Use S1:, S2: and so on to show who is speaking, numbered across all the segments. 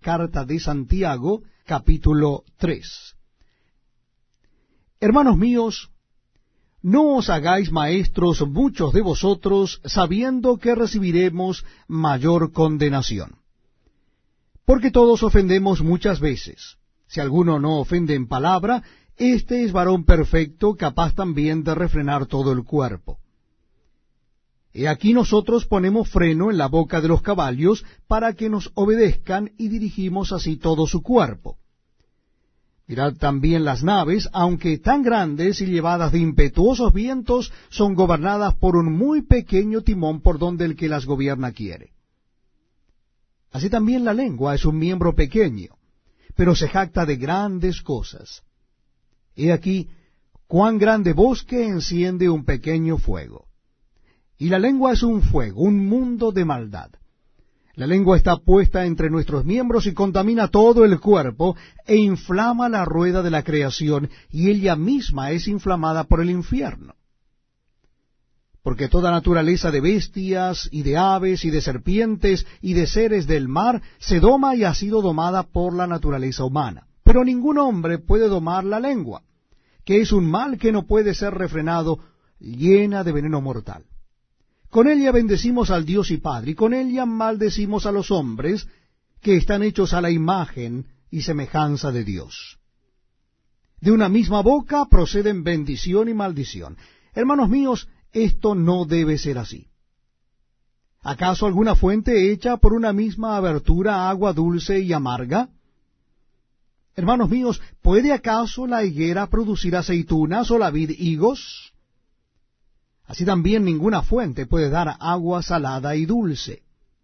S1: carta de Santiago, capítulo 3. Hermanos míos, no os hagáis maestros muchos de vosotros, sabiendo que recibiremos mayor condenación. Porque todos ofendemos muchas veces. Si alguno no ofende en palabra, éste es varón perfecto, capaz también de refrenar todo el cuerpo. He aquí nosotros ponemos freno en la boca de los caballos, para que nos obedezcan, y dirigimos así todo su cuerpo. Mirad también las naves, aunque tan grandes y llevadas de impetuosos vientos, son gobernadas por un muy pequeño timón por donde el que las gobierna quiere. Así también la lengua es un miembro pequeño, pero se jacta de grandes cosas. He aquí cuán grande bosque enciende un pequeño fuego. Y la lengua es un fuego, un mundo de maldad. La lengua está puesta entre nuestros miembros y contamina todo el cuerpo, e inflama la rueda de la creación, y ella misma es inflamada por el infierno. Porque toda naturaleza de bestias, y de aves, y de serpientes, y de seres del mar, se doma y ha sido domada por la naturaleza humana. Pero ningún hombre puede domar la lengua, que es un mal que no puede ser refrenado, llena de veneno mortal. Con ella bendecimos al Dios y Padre, y con ella maldecimos a los hombres, que están hechos a la imagen y semejanza de Dios. De una misma boca proceden bendición y maldición. Hermanos míos, esto no debe ser así. ¿Acaso alguna fuente echa por una misma abertura agua dulce y amarga? Hermanos míos, ¿puede acaso la higuera producir aceitunas o la vid higos? Así también ninguna fuente puede dar agua salada y dulce.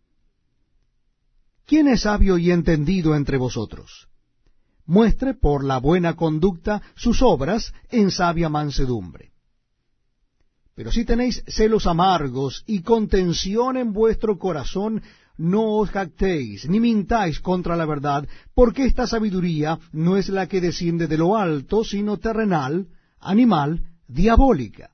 S1: ¿Quién es sabio y entendido entre vosotros? Muestre por la buena conducta sus obras en sabia mansedumbre. Pero si tenéis celos amargos y contención en vuestro corazón, no os jactéis, ni mintáis contra la verdad, porque esta sabiduría no es la que desciende de lo alto, sino terrenal, animal, diabólica.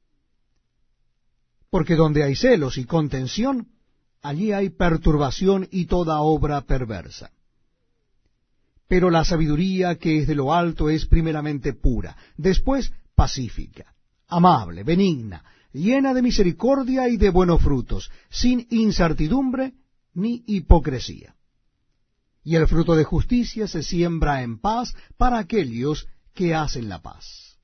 S1: Porque donde hay celos y contención, allí hay perturbación y toda obra perversa. Pero la sabiduría que es de lo alto es primeramente pura, después pacífica, amable, benigna, llena de misericordia y de buenos frutos, sin incertidumbre ni hipocresía. Y el fruto de justicia se siembra en paz para aquellos que hacen la paz.